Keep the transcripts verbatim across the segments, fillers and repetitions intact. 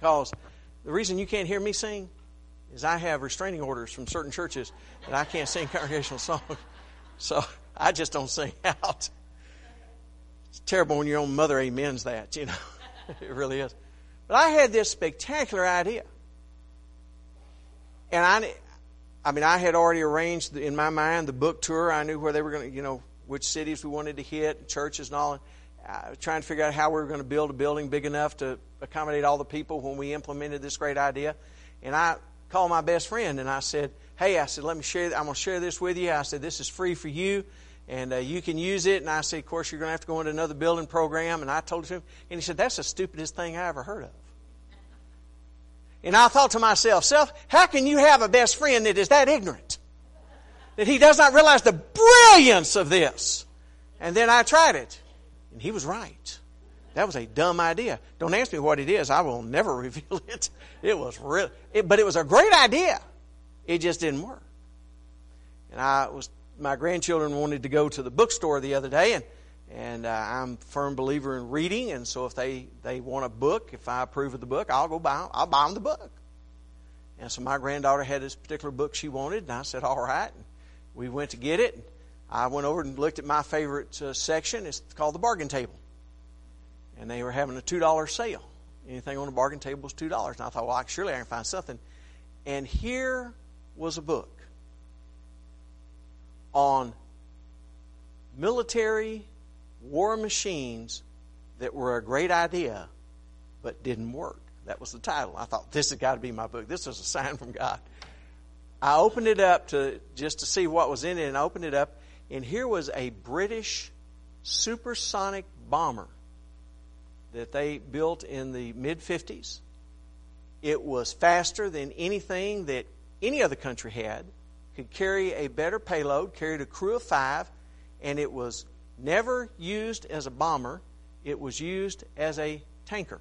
because the reason you can't hear me sing is I have restraining orders from certain churches that I can't sing congregational songs. So I just don't sing out. It's terrible when your own mother amens that, you know. It really is. But I had this spectacular idea. And I, I mean, I had already arranged in my mind the book tour. I knew where they were going to, you know, which cities we wanted to hit, churches and all. And I was trying to figure out how we were going to build a building big enough to accommodate all the people when we implemented this great idea. And I called my best friend and I said, hey, I said, let me share, I'm going to share this with you. I said, this is free for you and uh, you can use it. And I said, of course, you're going to have to go into another building program. And I told him, and he said, that's the stupidest thing I ever heard of. And I thought to myself, self, how can you have a best friend that is that ignorant? That he does not realize the brilliance of this. And then I tried it. And he was right. That was a dumb idea. Don't ask me what it is. I will never reveal it. It was real, it, but it was a great idea. It just didn't work. And I was, my grandchildren wanted to go to the bookstore the other day, and and uh, I'm a firm believer in reading. And so if they, they want a book, if I approve of the book, I'll go buy I'll buy them the book. And so my granddaughter had this particular book she wanted, and I said, all right. And we went to get it. I went over and looked at my favorite uh, section. It's called the bargain table. And they were having a two dollar sale. Anything on the bargain table was two dollars. And I thought, well, surely I can find something. And here was a book on military war machines that were a great idea but didn't work. That was the title. I thought, this has got to be my book. This is a sign from God. I opened it up to just to see what was in it, and I opened it up, and here was a British supersonic bomber that they built in the mid fifties. It was faster than anything that any other country had, could carry a better payload, carried a crew of five, and it was never used as a bomber. It was used as a tanker.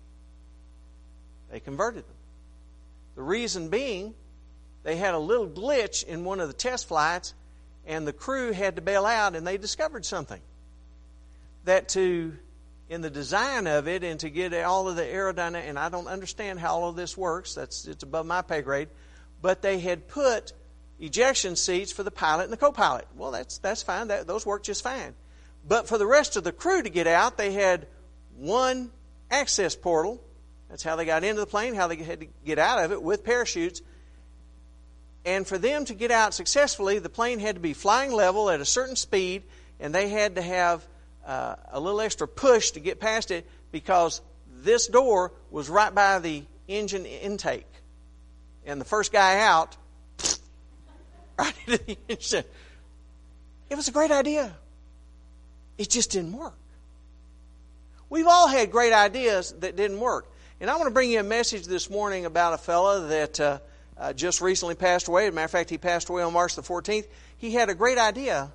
They converted them. The reason being, they had a little glitch in one of the test flights, and the crew had to bail out, and they discovered something. That to, in the design of it, and to get all of the aerodynamic, and I don't understand how all of this works, that's it's above my pay grade, but they had put ejection seats for the pilot and the co-pilot. Well, that's that's fine. That, those work just fine. But for the rest of the crew to get out, they had one access portal. That's how they got into the plane, how they had to get out of it with parachutes. And for them to get out successfully, the plane had to be flying level at a certain speed, and they had to have uh, a little extra push to get past it because this door was right by the engine intake. And the first guy out, right into the engine. It was a great idea. It just didn't work. We've all had great ideas that didn't work. And I want to bring you a message this morning about a fellow that uh, uh, just recently passed away. As a matter of fact, he passed away on March the fourteenth. He had a great idea,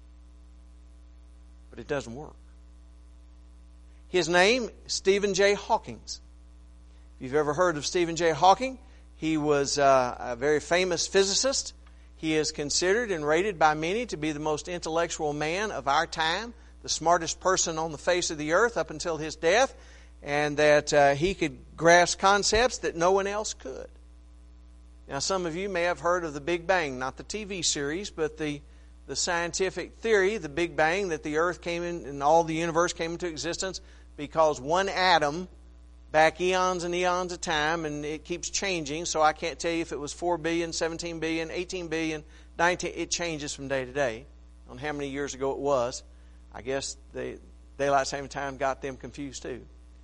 but it doesn't work. His name is Stephen J. Hawking. If you've ever heard of Stephen J. Hawking, he was uh, a very famous physicist. He is considered and rated by many to be the most intellectual man of our time, the smartest person on the face of the earth up until his death, and that uh, he could grasp concepts that no one else could. Now, some of you may have heard of the Big Bang, not the T V series, but the, the scientific theory, the Big Bang, that the earth came in and all the universe came into existence because one atom back eons and eons of time, and it keeps changing, so I can't tell you if it was four billion, seventeen billion, eighteen billion, nineteen, it changes from day to day on how many years ago it was. I guess the daylight saving time got them confused too.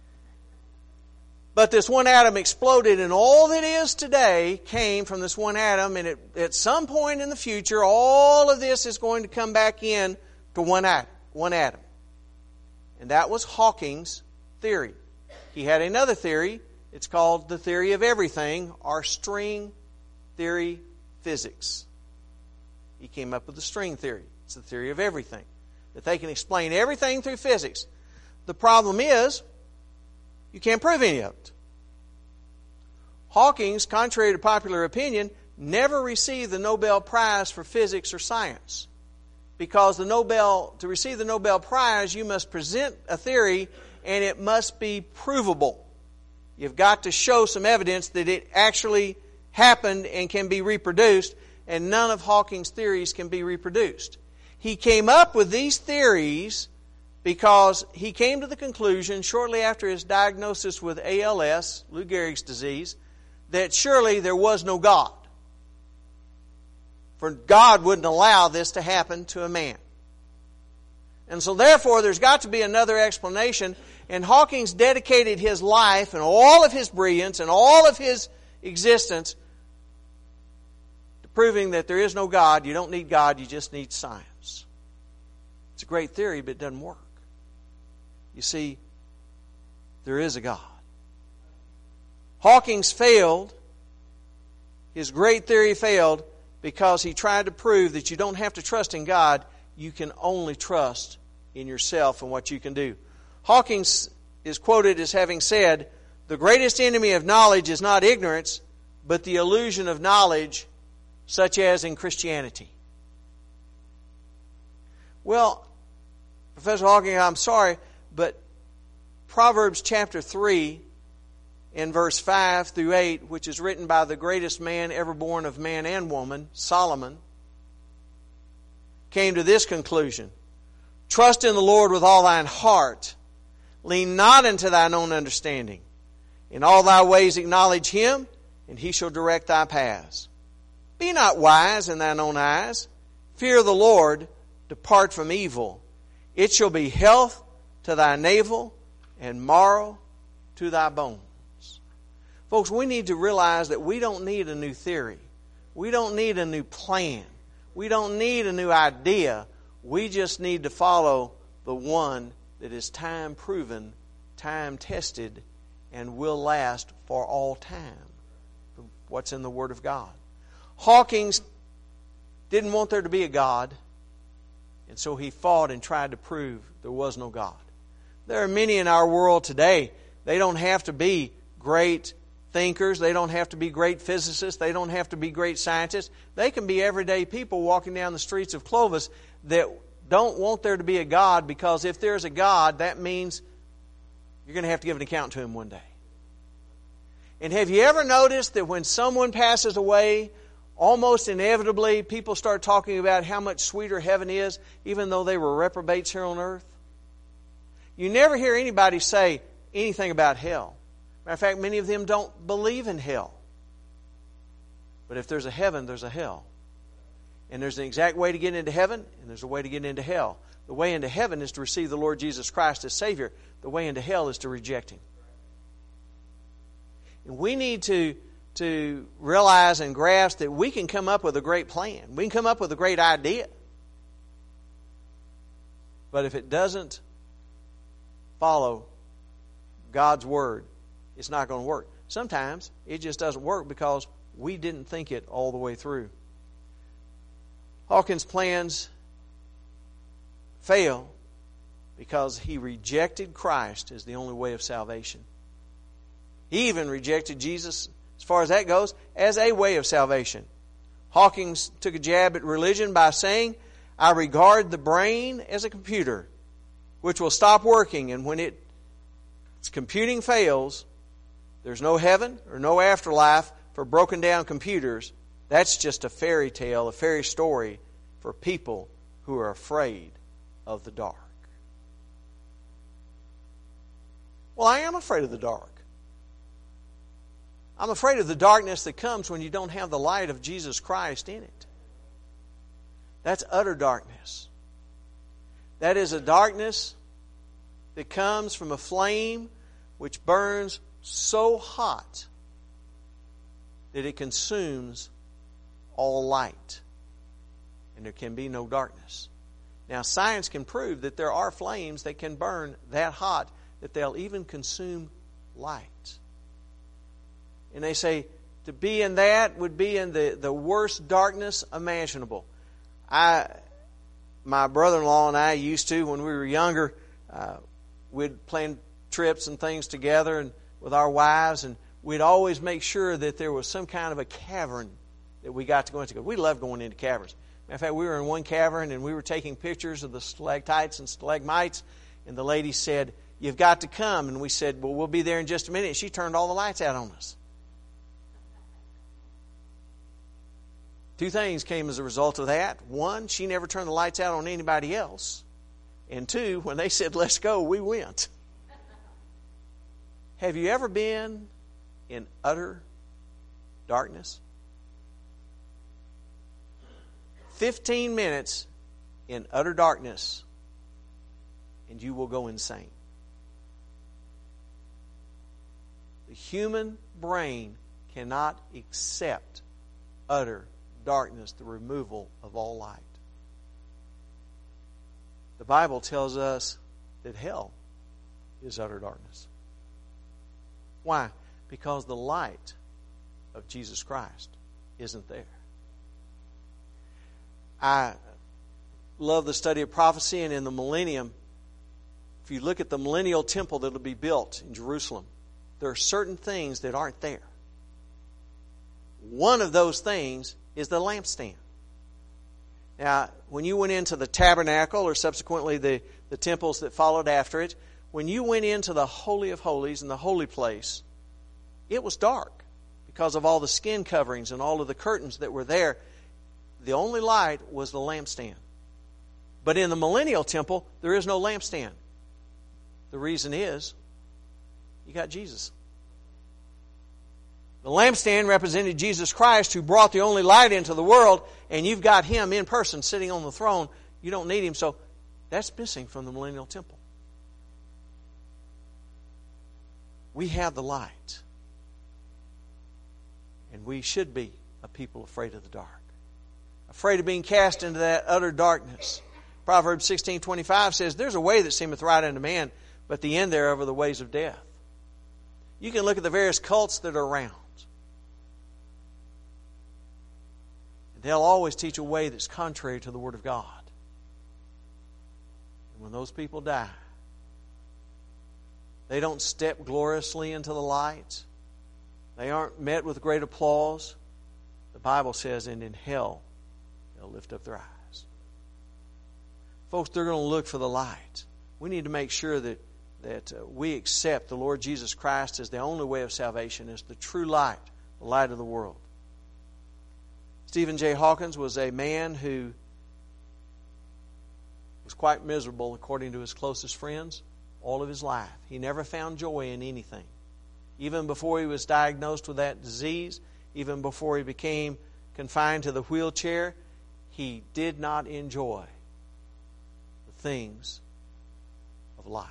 But this one atom exploded, and all that is today came from this one atom, and it, at some point in the future, all of this is going to come back in to one atom. One atom. And that was Hawking's theory. He had another theory. It's called the theory of everything, or string theory physics. He came up with the string theory. It's the theory of everything. That they can explain everything through physics. The problem is, you can't prove any of it. Hawking's, contrary to popular opinion, never received the Nobel Prize for physics or science. Because the Nobel, to receive the Nobel Prize, you must present a theory and it must be provable. You've got to show some evidence that it actually happened and can be reproduced, and none of Hawking's theories can be reproduced. He came up with these theories because he came to the conclusion shortly after his diagnosis with A L S, Lou Gehrig's disease, that surely there was no God. For God wouldn't allow this to happen to a man. And so therefore there's got to be another explanation, and Hawking's dedicated his life and all of his brilliance and all of his existence to proving that there is no God. You don't need God, you just need science. It's a great theory, but it doesn't work. You see, there is a God. Hawking's failed. His great theory failed because he tried to prove that you don't have to trust in God. You can only trust in yourself and what you can do. Hawking is quoted as having said, "The greatest enemy of knowledge is not ignorance, but the illusion of knowledge, such as in Christianity." Well, Professor Hawking, I'm sorry, but Proverbs chapter three in verse five through eight, which is written by the greatest man ever born of man and woman, Solomon, came to this conclusion: "Trust in the Lord with all thine heart. Lean not into thine own understanding. In all thy ways acknowledge Him, and He shall direct thy paths. Be not wise in thine own eyes. Fear the Lord. Depart from evil. It shall be health to thy navel and marrow to thy bones." Folks, we need to realize that we don't need a new theory. We don't need a new plan. We don't need a new idea. We just need to follow the one that is time proven, time tested, and will last for all time. What's in the Word of God. Hawkins didn't want there to be a God, and so he fought and tried to prove there was no God. There are many in our world today. They don't have to be great thinkers. They don't have to be great physicists. They don't have to be great scientists. They can be everyday people walking down the streets of Clovis that don't want there to be a God, because if there's a God, that means you're going to have to give an account to Him one day. And have you ever noticed that when someone passes away, almost inevitably people start talking about how much sweeter heaven is, even though they were reprobates here on earth? You never hear anybody say anything about hell. Matter of fact, many of them don't believe in hell. But if there's a heaven, there's a hell. And there's an exact way to get into heaven, and there's a way to get into hell. The way into heaven is to receive the Lord Jesus Christ as Savior. The way into hell is to reject Him. And we need to, to realize and grasp that we can come up with a great plan. We can come up with a great idea. But if it doesn't follow God's Word, it's not going to work. Sometimes it just doesn't work because we didn't think it all the way through. Hawkins' plans fail because he rejected Christ as the only way of salvation. He even rejected Jesus, as far as that goes, as a way of salvation. Hawkins took a jab at religion by saying, "I regard the brain as a computer which will stop working, and when it, its computing fails, there's no heaven or no afterlife for broken down computers. That's just a fairy tale, a fairy story for people who are afraid of the dark." Well, I am afraid of the dark. I'm afraid of the darkness that comes when you don't have the light of Jesus Christ in it. That's utter darkness. That is a darkness that comes from a flame which burns so hot that it consumes all light, and there can be no darkness. Now, science can prove that there are flames that can burn that hot that they'll even consume light. And they say to be in that would be in the, the worst darkness imaginable. I, my brother-in-law and I used to, when we were younger, uh, we'd plan trips and things together and with our wives, and we'd always make sure that there was some kind of a cavern that we got to go into. We love going into caverns. Matter of fact, we were in one cavern and we were taking pictures of the stalactites and stalagmites, and the lady said, you've got to come. And we said, well, we'll be there in just a minute. And she turned all the lights out on us. Two things came as a result of that. One, she never turned the lights out on anybody else. And two, when they said, let's go, we went. Have you ever been in utter darkness? Fifteen minutes in utter darkness, and you will go insane. The human brain cannot accept utter darkness, the removal of all light. The Bible tells us that hell is utter darkness. Why? Because the light of Jesus Christ isn't there. I love the study of prophecy, and in the millennium, if you look at the millennial temple that will be built in Jerusalem, there are certain things that aren't there. One of those things is the lampstand. Now, when you went into the tabernacle, or subsequently the, the temples that followed after it, when you went into the Holy of Holies and the holy place, it was dark because of all the skin coverings and all of the curtains that were there. The only light was the lampstand. But in the millennial temple, there is no lampstand. The reason is, you got Jesus. The lampstand represented Jesus Christ, who brought the only light into the world, and you've got Him in person sitting on the throne. You don't need Him, so that's missing from the millennial temple. We have the light. And we should be a people afraid of the dark. Afraid of being cast into that utter darkness. Proverbs sixteen twenty-five says, there's a way that seemeth right unto man, but the end thereof are the ways of death. You can look at the various cults that are around. They'll always teach a way that's contrary to the Word of God. And when those people die, they don't step gloriously into the light. They aren't met with great applause. The Bible says, and in hell, they'll lift up their eyes. Folks, they're going to look for the light. We need to make sure that, that uh, we accept the Lord Jesus Christ as the only way of salvation, as the true light, the light of the world. Stephen J. Hawkins was a man who was quite miserable, according to his closest friends, all of his life. He never found joy in anything. Even before he was diagnosed with that disease, even before he became confined to the wheelchair, he did not enjoy the things of life.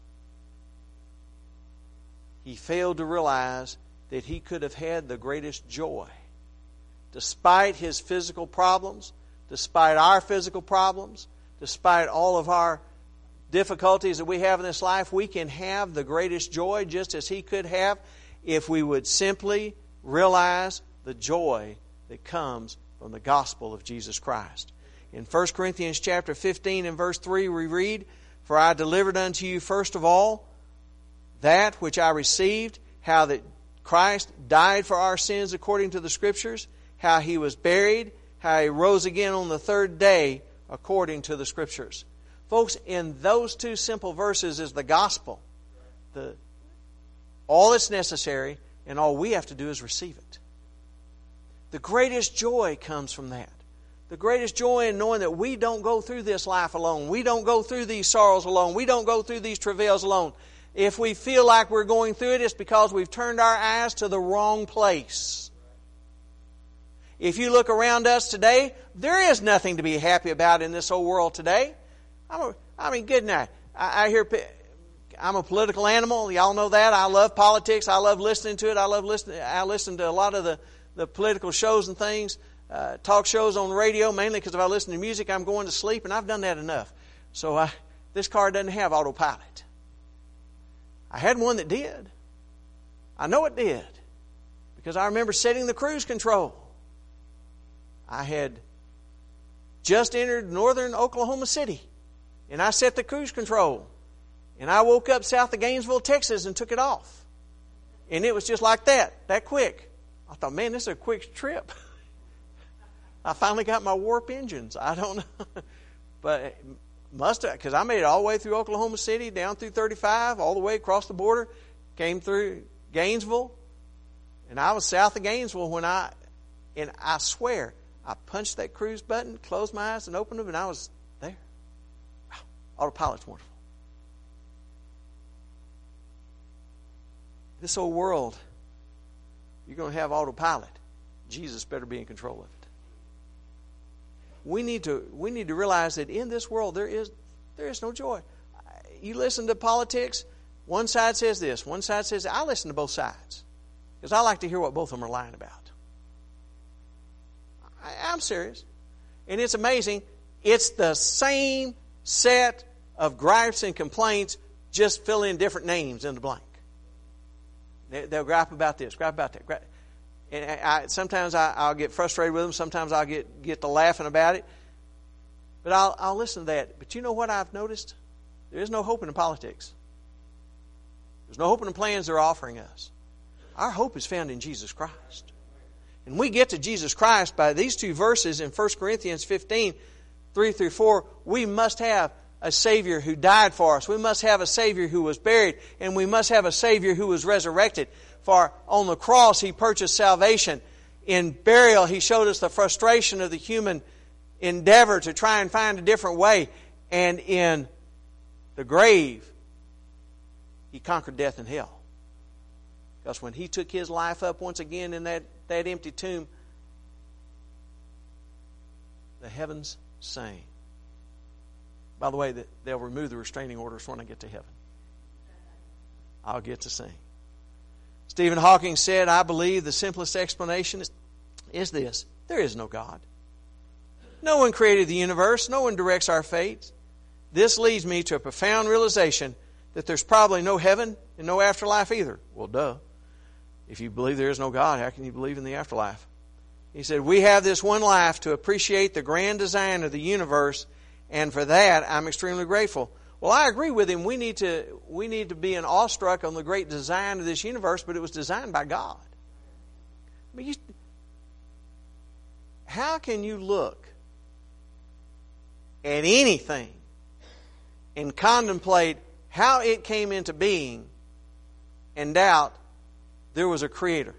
He failed to realize that he could have had the greatest joy. Despite his physical problems, despite our physical problems, despite all of our difficulties that we have in this life, we can have the greatest joy just as he could have if we would simply realize the joy that comes from the gospel of Jesus Christ. In First Corinthians chapter fifteen and verse three we read, for I delivered unto you first of all that which I received, how that Christ died for our sins according to the Scriptures, how He was buried, how He rose again on the third day according to the Scriptures. Folks, in those two simple verses is the gospel. The, all that's necessary, and all we have to do is receive it. The greatest joy comes from that. The greatest joy in knowing that we don't go through this life alone. We don't go through these sorrows alone. We don't go through these travails alone. If we feel like we're going through it, it's because we've turned our eyes to the wrong place. If you look around us today, there is nothing to be happy about in this whole world today. I'm a, I mean, good night. I, I hear I'm a political animal. Y'all know that. I love politics. I love listening to it. I love listening. I listen to a lot of the, the political shows and things, uh, talk shows on radio, mainly because if I listen to music, I'm going to sleep, and I've done that enough. So I, this car doesn't have autopilot. I had one that did. I know it did because I remember setting the cruise control. I had just entered northern Oklahoma City, and I set the cruise control. And I woke up south of Gainesville, Texas, and took it off. And it was just like that, that quick. I thought, man, this is a quick trip. I finally got my warp engines. I don't know. But must have, because I made it all the way through Oklahoma City, down through thirty-five, all the way across the border, came through Gainesville, and I was south of Gainesville when I, and I swear, I punched that cruise button, closed my eyes, and opened them, and I was there. Wow, autopilot's wonderful. This old world, you're going to have autopilot. Jesus better be in control of it. We need to we need to realize that in this world there is there is no joy. You listen to politics, one side says this, one side says that. I listen to both sides because I like to hear what both of them are lying about. I, I'm serious. And it's amazing. It's the same set of gripes and complaints, just fill in different names in the blank. They, they'll gripe about this, gripe about that. Gripe. And I, sometimes I, I'll get frustrated with them. Sometimes I'll get, get to laughing about it. But I'll, I'll listen to that. But you know what I've noticed? There is no hope in the politics. There's no hope in the plans they're offering us. Our hope is found in Jesus Christ. And we get to Jesus Christ by these two verses in First Corinthians fifteen, three through four. We must have a Savior who died for us. We must have a Savior who was buried. And we must have a Savior who was resurrected. For on the cross He purchased salvation. In burial He showed us the frustration of the human endeavor to try and find a different way. And in the grave He conquered death and hell. Because when He took His life up once again in that, that empty tomb, the heavens sang. By the way, they'll remove the restraining orders when I get to heaven. I'll get to sing. Stephen Hawking said, I believe the simplest explanation is, is this. There is no God. No one created the universe. No one directs our fates. This leads me to a profound realization that there's probably no heaven and no afterlife either. Well, duh. If you believe there is no God, how can you believe in the afterlife? He said, we have this one life to appreciate the grand design of the universe, and for that I'm extremely grateful. Well, I agree with him. We need to we need to be an awestruck on the great design of this universe, but it was designed by God. I mean, you, how can you look at anything and contemplate how it came into being and doubt there was a creator?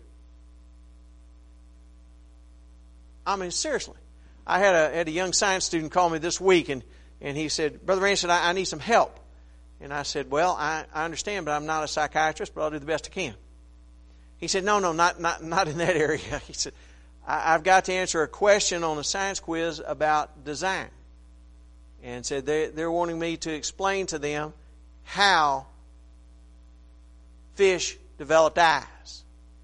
I mean, seriously. I had a had a young science student call me this week, and And he said, Brother Ransom, I, I need some help. And I said, well, I, I understand, but I'm not a psychiatrist, but I'll do the best I can. He said, no, no, not not, not in that area. He said, I, I've got to answer a question on a science quiz about design. And said they, they're wanting me to explain to them how fish developed eyes.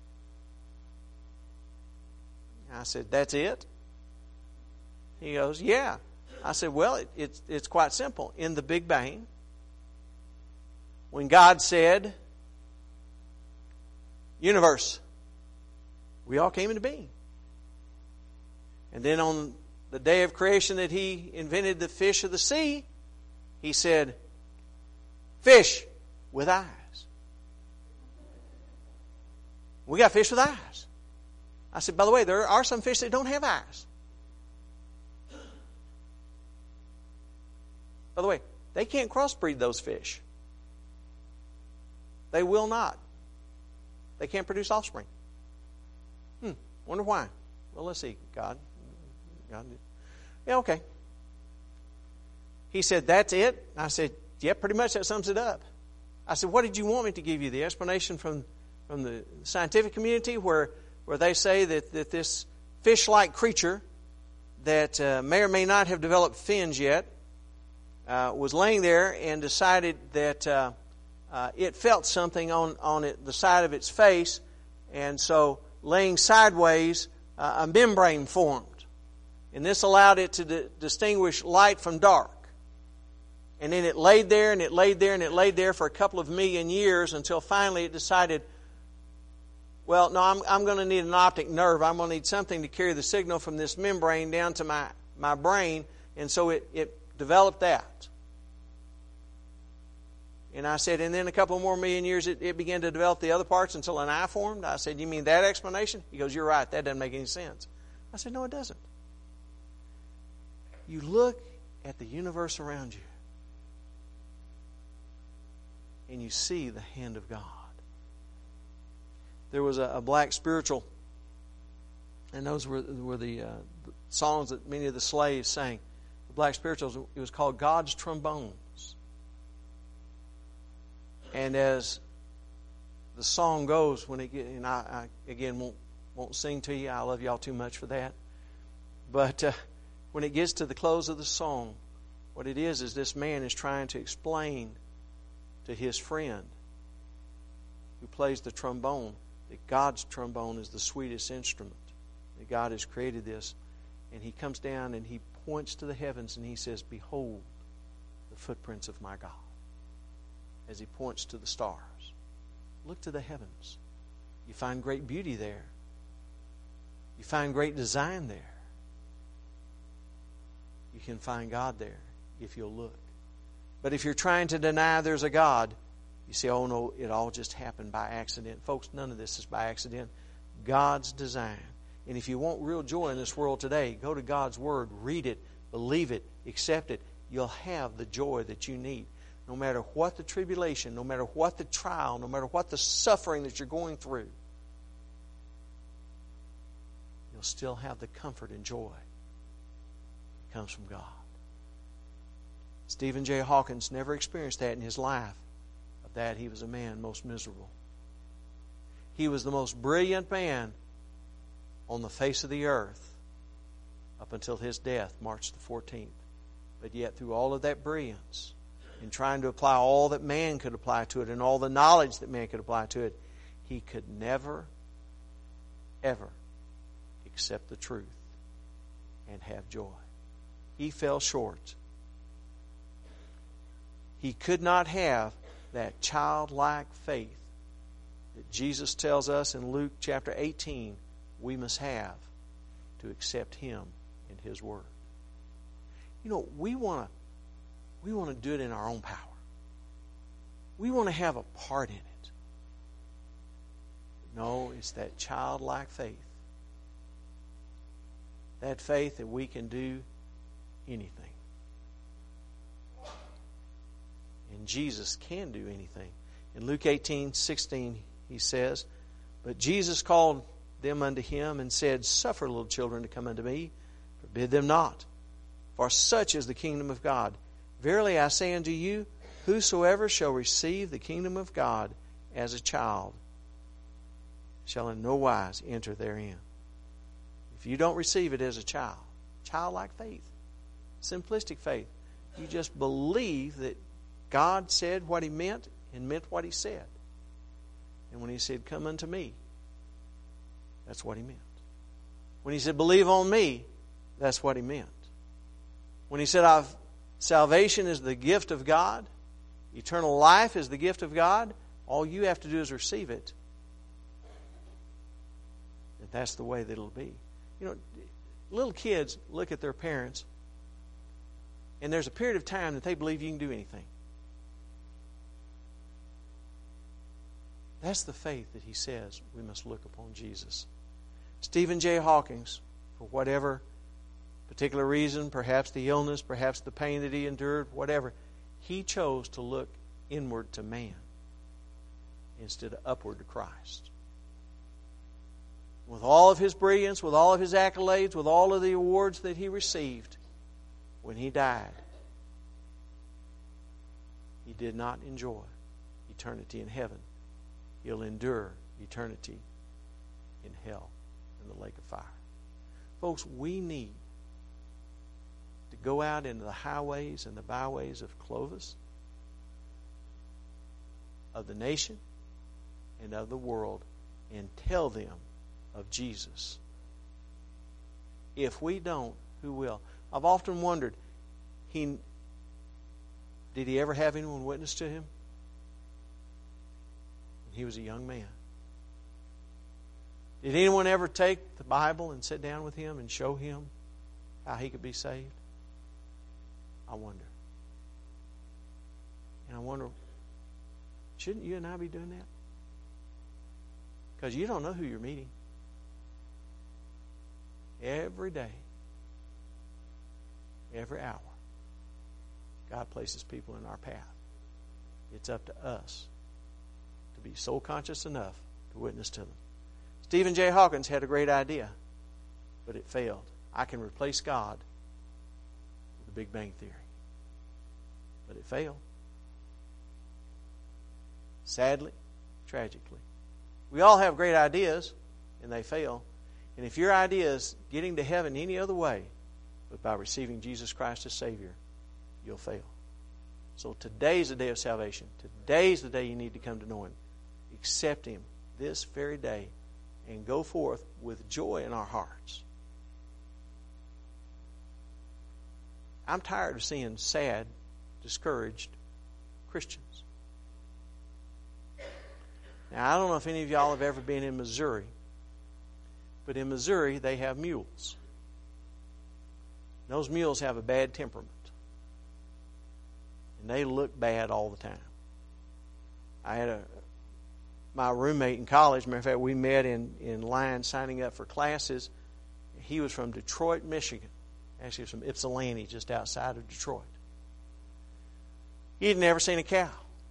I said, that's it? He goes, yeah. I said, well, it, it's, it's quite simple. In the Big Bang, when God said, universe, we all came into being. And then on the day of creation that He invented the fish of the sea, He said, fish with eyes. We got fish with eyes. I said, by the way, there are some fish that don't have eyes. By the way, they can't crossbreed those fish. They will not. They can't produce offspring. Hmm. Wonder why. Well, let's see. God. God did. Yeah, okay. He said, that's it? I said, yeah, pretty much that sums it up. I said, what did you want me to give you? The explanation from, from the scientific community where, where they say that, that this fish-like creature that uh, may or may not have developed fins yet Uh, was laying there and decided that uh, uh, it felt something on, on it, the side of its face, and so laying sideways, uh, a membrane formed. And this allowed it to di- distinguish light from dark. And then it laid there and it laid there and it laid there for a couple of million years until finally it decided, well, no, I'm, I'm going to need an optic nerve. I'm going to need something to carry the signal from this membrane down to my, my brain. And so it, it developed that. And I said, and then a couple more million years it, it began to develop the other parts until an eye formed. I said, you mean that explanation? He goes, you're right, that doesn't make any sense. I said, no, it doesn't. You look at the universe around you, and you see the hand of God. There was a, a black spiritual, and those were, were the, uh, the songs that many of the slaves sang. The black spirituals, it was called God's Trombones. And as the song goes, when it get, and I, I again won't won't sing to you. I love y'all too much for that. But uh, when it gets to the close of the song, what it is is this man is trying to explain to his friend who plays the trombone that God's trombone is the sweetest instrument, that God has created this. And he comes down and he points to the heavens and he says, "Behold the footprints of my God," as he points to the stars. Look to the heavens. You find great beauty there. You find great design there. You can find God there if you'll look. But if you're trying to deny there's a God, you say, "Oh no, it all just happened by accident." Folks, none of this is by accident. God's design. And if you want real joy in this world today, go to God's Word, read it, believe it, accept it. You'll have the joy that you need. No matter what the tribulation, no matter what the trial, no matter what the suffering that you're going through, you'll still have the comfort and joy that comes from God. Stephen J. Hawkins never experienced that in his life. Of that, he was a man most miserable. He was the most brilliant man on the face of the earth up until his death, March the fourteenth. But yet, through all of that brilliance, in trying to apply all that man could apply to it and all the knowledge that man could apply to it, he could never, ever accept the truth and have joy. He fell short. He could not have that childlike faith that Jesus tells us in Luke chapter eighteen we must have to accept Him and His Word. You know, we want to we want to do it in our own power. We want to have a part in it. No, it's that childlike faith. That faith that we can do anything. And Jesus can do anything. In Luke eighteen sixteen, he says, "But Jesus called them unto him and said, Suffer little children to come unto me, forbid them not. For such is the kingdom of God. Verily I say unto you, whosoever shall receive the kingdom of God as a child shall in no wise enter therein." If you don't receive it as a child, childlike faith, simplistic faith, you just believe that God said what He meant and meant what He said. And when He said, "Come unto me," that's what He meant. When He said, "Believe on me," that's what He meant. When He said, I've, salvation is the gift of God, eternal life is the gift of God, all you have to do is receive it. And that's the way that it'll be. You know, little kids look at their parents, and there's a period of time that they believe you can do anything. That's the faith that he says we must look upon Jesus. Stephen J. Hawkins, for whatever particular reason, perhaps the illness, perhaps the pain that he endured, whatever, he chose to look inward to man instead of upward to Christ. With all of his brilliance, with all of his accolades, with all of the awards that he received, when he died, he did not enjoy eternity in heaven. He'll endure eternity in hell, in the lake of fire. Folks, we need to go out into the highways and the byways of Clovis, of the nation, and of the world, and tell them of Jesus. If we don't, who will? I've often wondered, he did he ever have anyone witness to him? He was a young man. Did anyone ever take the Bible and sit down with him and show him how he could be saved? I wonder. And I wonder, shouldn't you and I be doing that? Because you don't know who you're meeting. Every day, every hour, God places people in our path. It's up to us to be soul conscious enough to witness to them. Stephen J. Hawkins had a great idea, but it failed. I can replace God with the Big Bang Theory. But it failed. Sadly, tragically. We all have great ideas, and they fail. And if your idea is getting to heaven any other way but by receiving Jesus Christ as Savior, you'll fail. So today's the day of salvation. Today's the day you need to come to know Him. Accept Him this very day and go forth with joy in our hearts. I'm tired of seeing sad, discouraged Christians. Now, I don't know if any of y'all have ever been in Missouri, but in Missouri they have mules. Those mules have a bad temperament. And they look bad all the time. I had a my roommate in college, matter of fact, we met in, in line signing up for classes. He was from Detroit, Michigan. Actually, he was from Ypsilanti, just outside of Detroit. He had never seen a cow.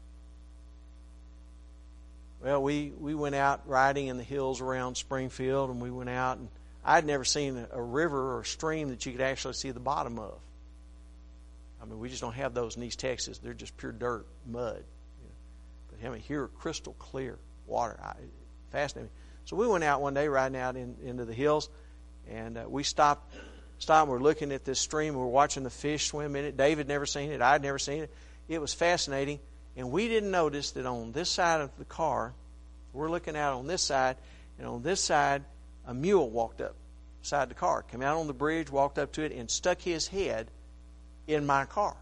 Well, we, we went out riding in the hills around Springfield, and we went out, and I'd never seen a, a river or a stream that you could actually see the bottom of. I mean, we just don't have those in East Texas. They're just pure dirt, mud. You know. But I mean, here, crystal clear water. I, fascinating. So we went out one day riding out in, into the hills, and uh, we stopped. Stopped. And we're looking at this stream. We're watching the fish swim in it. David had never seen it. I'd never seen it. It was fascinating. And we didn't notice that on this side of the car, we're looking out on this side, and on this side, a mule walked up beside the car, came out on the bridge, walked up to it, and stuck his head in my car.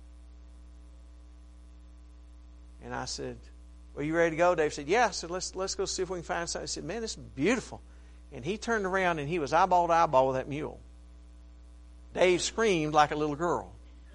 And I said, "Well, you ready to go?" Dave said, "Yeah." I said, let's let's go see if we can find something. I said, "Man, this is beautiful." And he turned around, and he was eyeball to eyeball with that mule. Dave screamed like a little girl.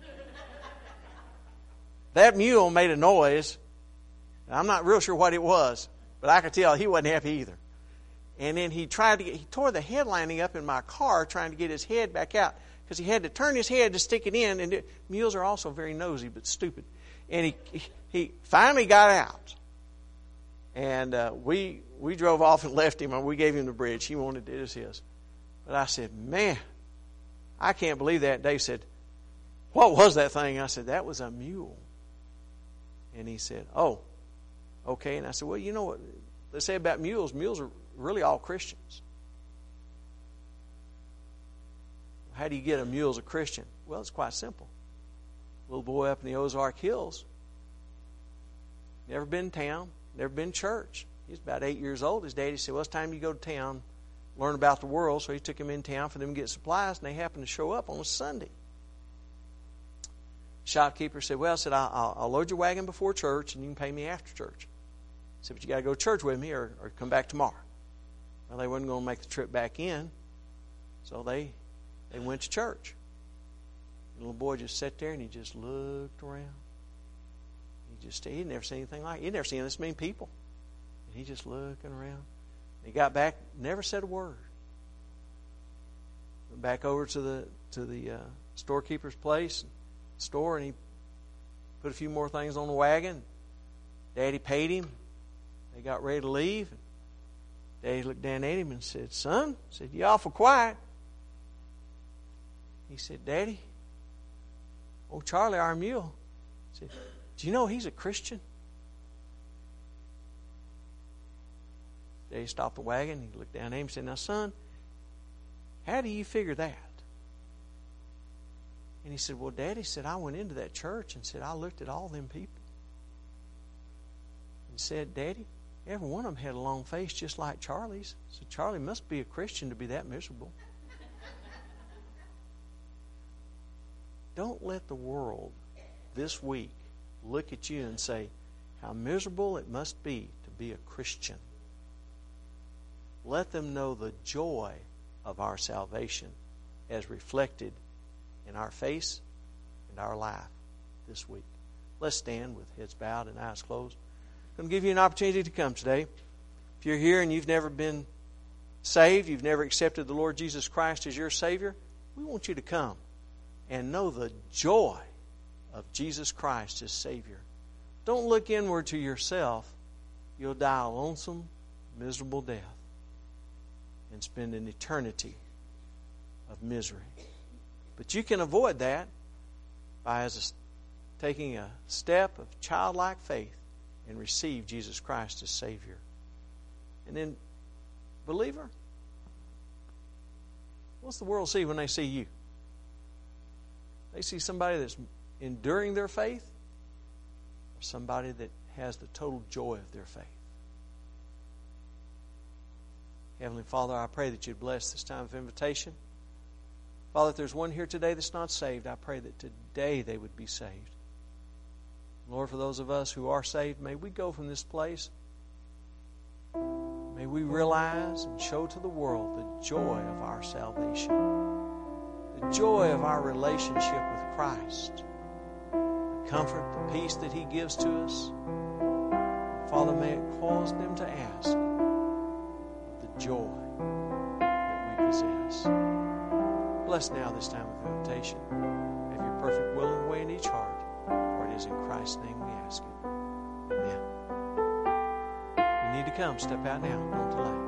That mule made a noise. I'm not real sure what it was, but I could tell he wasn't happy either. And then he tried to get, he tore the headlining up in my car trying to get his head back out because he had to turn his head to stick it in. And it, mules are also very nosy but stupid. And he he finally got out. And uh, we we drove off and left him, and we gave him the bridge. He wanted it as his. But I said, "Man, I can't believe that." Dave said, "What was that thing?" I said, "That was a mule." And he said, "Oh, okay." And I said, "Well, you know what they say about mules? Mules are really all Christians." How do you get a mule as a Christian? Well, it's quite simple. Little boy up in the Ozark Hills, never been in town, never been to church. He's about eight years old. His daddy said, "Well, it's time you go to town, learn about the world." So he took him in town for them to get supplies, and they happened to show up on a Sunday. Shopkeeper said, "Well," said, I'll, I'll load your wagon before church, and you can pay me after church." I said, "But you got to go to church with me or, or come back tomorrow." Well, they wasn't going to make the trip back in, so they they went to church. The little boy just sat there, and he just looked around. He just he'd never seen anything like it. He'd never seen this many people. And he just looking around. He got back, never said a word. Went back over to the to the uh, storekeeper's place. store, and he put a few more things on the wagon. Daddy paid him. They got ready to leave. Daddy looked down at him and said, "Son," said, "you awful quiet." He said, "Daddy, old Charlie, our mule," said, "do you know he's a Christian?" Daddy stopped the wagon. He looked down at him and said, "Now, son, how do you figure that?" And he said, "Well, Daddy," said, "I went into that church and said, I looked at all them people and said, Daddy, every one of them had a long face just like Charlie's. So Charlie must be a Christian to be that miserable." Don't let the world this week look at you and say how miserable it must be to be a Christian. Let them know the joy of our salvation as reflected in our face and our life this week. Let's stand with heads bowed and eyes closed. I'm going to give you an opportunity to come today. If you're here and you've never been saved, you've never accepted the Lord Jesus Christ as your Savior, we want you to come and know the joy of Jesus Christ as Savior. don't look inward to yourself. You'll die a lonesome, miserable death and spend an eternity of misery. But you can avoid that by as a, taking a step of childlike faith and receive Jesus Christ as Savior. And then, believer, what's the world see when they see you? They see somebody that's enduring their faith, or somebody that has the total joy of their faith. Heavenly Father, I pray that you'd bless this time of invitation. Father, if there's one here today that's not saved, I pray that today they would be saved. Lord, for those of us who are saved, may we go from this place. May we realize and show to the world the joy of our salvation, the joy of our relationship with Christ, the comfort, the peace that He gives to us. Father, may it cause them to ask of the joy that we possess. Bless now this time of invitation. Have your perfect will and way in each heart. For it is in Christ's name we ask it. Amen. You need to come. Step out now. Don't delay.